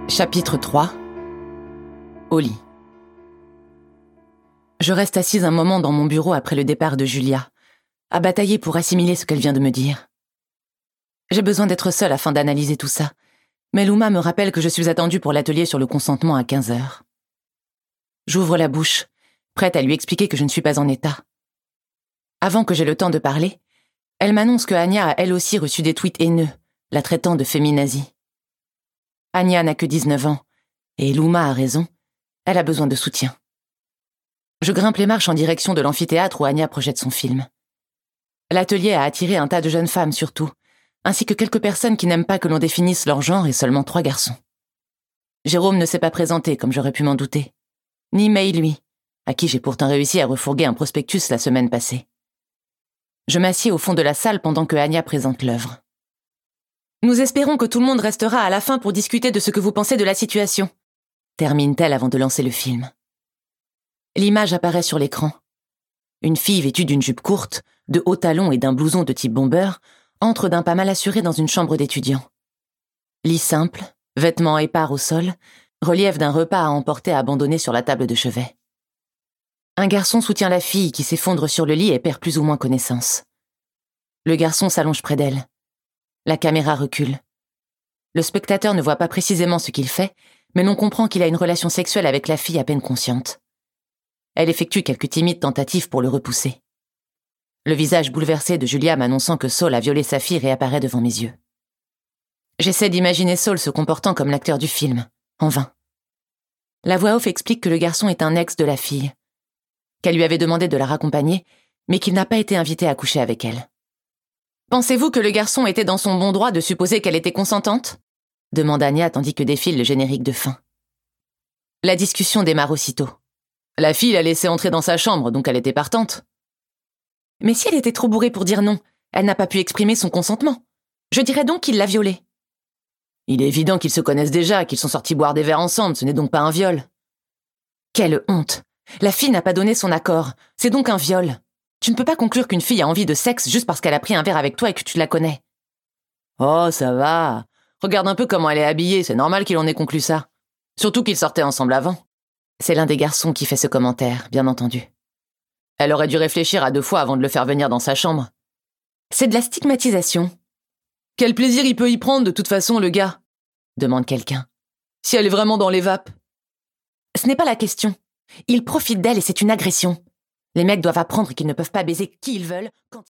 Chapitre 3. Au lit. Je reste assise un moment dans mon bureau après le départ de Julia, à batailler pour assimiler ce qu'elle vient de me dire. J'ai besoin d'être seule afin d'analyser tout ça, mais Luma me rappelle que je suis attendue pour l'atelier sur le consentement à 15h. J'ouvre la bouche, prête à lui expliquer que je ne suis pas en état. Avant que j'aie le temps de parler, elle m'annonce que Anya a elle aussi reçu des tweets haineux, la traitant de féminazie. Anya n'a que 19 ans, et Luma a raison, elle a besoin de soutien. Je grimpe les marches en direction de l'amphithéâtre où Anya projette son film. L'atelier a attiré un tas de jeunes femmes surtout, ainsi que quelques personnes qui n'aiment pas que l'on définisse leur genre et seulement 3 garçons. Jérôme ne s'est pas présenté comme j'aurais pu m'en douter, ni May lui, à qui j'ai pourtant réussi à refourguer un prospectus la semaine passée. Je m'assieds au fond de la salle pendant que Anya présente l'œuvre. Nous espérons que tout le monde restera à la fin pour discuter de ce que vous pensez de la situation, termine-t-elle avant de lancer le film. L'image apparaît sur l'écran. Une fille vêtue d'une jupe courte, de hauts talons et d'un blouson de type bomber entre d'un pas mal assuré dans une chambre d'étudiant. Lit simple, vêtements épars au sol, relief d'un repas à emporter abandonné sur la table de chevet. Un garçon soutient la fille qui s'effondre sur le lit et perd plus ou moins connaissance. Le garçon s'allonge près d'elle. La caméra recule. Le spectateur ne voit pas précisément ce qu'il fait, mais l'on comprend qu'il a une relation sexuelle avec la fille à peine consciente. Elle effectue quelques timides tentatives pour le repousser. Le visage bouleversé de Julia m'annonçant que Saul a violé sa fille réapparaît devant mes yeux. J'essaie d'imaginer Saul se comportant comme l'acteur du film, en vain. La voix off explique que le garçon est un ex de la fille, qu'elle lui avait demandé de la raccompagner, mais qu'il n'a pas été invité à coucher avec elle. « Pensez-vous que le garçon était dans son bon droit de supposer qu'elle était consentante ?» demande Anya tandis que défile le générique de fin. La discussion démarre aussitôt. La fille l'a laissée entrer dans sa chambre, donc elle était partante. Mais si elle était trop bourrée pour dire non, elle n'a pas pu exprimer son consentement. Je dirais donc qu'il l'a violée. Il est évident qu'ils se connaissent déjà, qu'ils sont sortis boire des verres ensemble, ce n'est donc pas un viol. Quelle honte! La fille n'a pas donné son accord, c'est donc un viol. Tu ne peux pas conclure qu'une fille a envie de sexe juste parce qu'elle a pris un verre avec toi et que tu la connais. Oh, ça va. Regarde un peu comment elle est habillée, c'est normal qu'il en ait conclu ça. Surtout qu'ils sortaient ensemble avant. C'est l'un des garçons qui fait ce commentaire, bien entendu. Elle aurait dû réfléchir à 2 fois avant de le faire venir dans sa chambre. C'est de la stigmatisation. Quel plaisir il peut y prendre de toute façon, le gars ? Demande quelqu'un. Si elle est vraiment dans les vapes. Ce n'est pas la question. Il profite d'elle et c'est une agression. Les mecs doivent apprendre qu'ils ne peuvent pas baiser qui ils veulent quand